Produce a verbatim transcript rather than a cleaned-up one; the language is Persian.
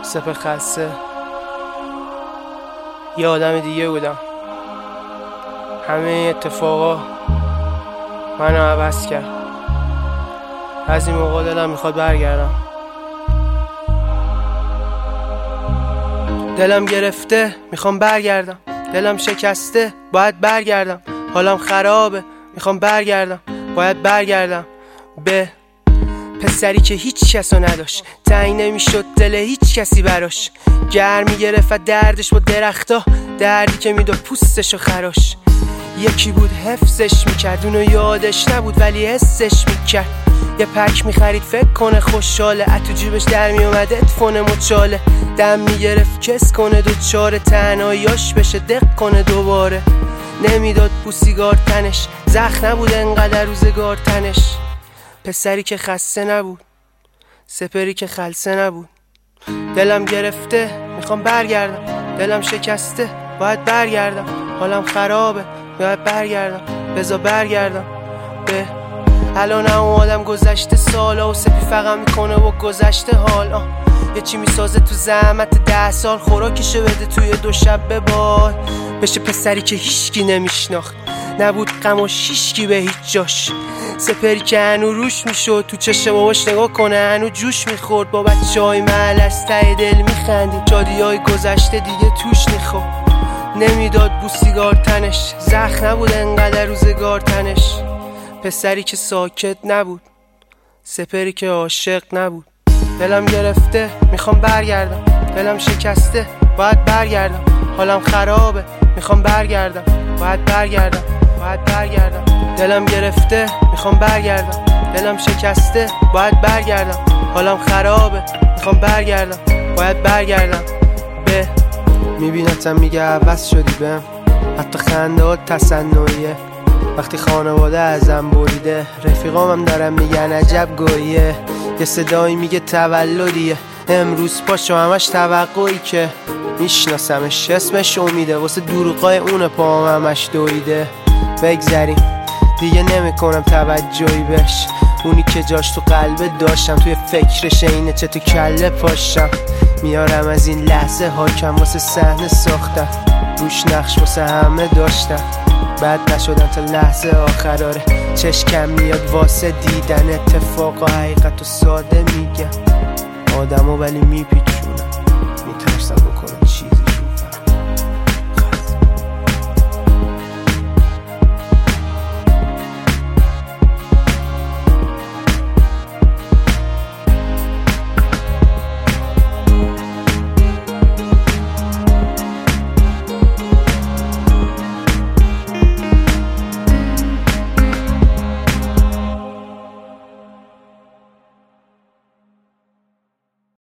سپه خسته یه آدم دیگه بودم. همه اتفاقا منو عوض کرد. از این موقع دلم میخواد برگردم. دلم گرفته میخوام برگردم. دلم شکسته باید برگردم. حالم خرابه میخوام برگردم. باید برگردم به پسری که هیچ کسو نداشت. تعیین نمیشد دل هیچ کسی براش. گرمی گرفت دردش با درختا، دردی که میداد پوستشو خراش. یکی بود حفظش میکرد، اونو یادش نبود ولی حسش میکرد. یه پک میخرید فکر کنه خوشحاله، اتو جیبش در میومد ادفون مچاله. دم میگرفت کس کنه دو چاره، تنهاییاش بشه دق کنه دوباره. نمیداد بوسیگار تنش، زخم نبود انقدر روزگار تنش. پسری که خسته نبود، سپری که خلسه نبود. دلم گرفته میخوام برگردم. دلم شکسته باید برگردم. حالم خرابه باید برگردم. بذار برگردم به الان هم آدم گذشته سالا و سپی فقط میکنه و گذشته حال. آه. یه چی میسازه تو زحمت ده سال، خوراکشو بده توی دو شب به بال. بشه پسری که هیچکی نمیشناخت، نبود غم و شیشکی به هیچ جاش. سپری که هنو روش میشد، تو چشم باباش نگاه کنه هنو جوش میخورد. با بچه های محل از ته دل میخندید، جادی های گذشته دیگه توش میخورد. نمیداد بوسیگار تنش، زخم نبود انقدر روزگار تنش. پسری که ساکت نبود، سپری که عاشق نبود. دلم گرفته میخوام برگردم. دلم شکسته باید برگردم. حالم خرابه میخوام برگردم. باید برگردم باید برگردم. دلم گرفته میخوام برگردم. دلم شکسته باید برگردم. حالم خرابه میخوام برگردم. باید برگردم به میبینتم میگه عوض شدی بهم، حتی خنده ها تصنعیه. وقتی خانواده ازم بریده، رفیقام هم دارم میگن عجب گویه. یه صدایی میگه تولدیه امروز، پاشو همش توقعی که میشناسمش. اسمش امیده، واسه دروغای اون پام همش دویده. بگذریم دیگه نمیکنم توجهی بهش، اونی که جاش تو قلبه داشتم توی فکرش اینه چه تو کله پاشم. میارم از این لحظه حاکم واسه صحنه ساختم، روش نقش واسه همه داشتم. بد نشدم تا لحظه آخراره، چشکم میاد واسه دیدن اتفاق و حقیقت و ساده میگم آدمو ولی میپیچونم، میترسم بکنم چیزی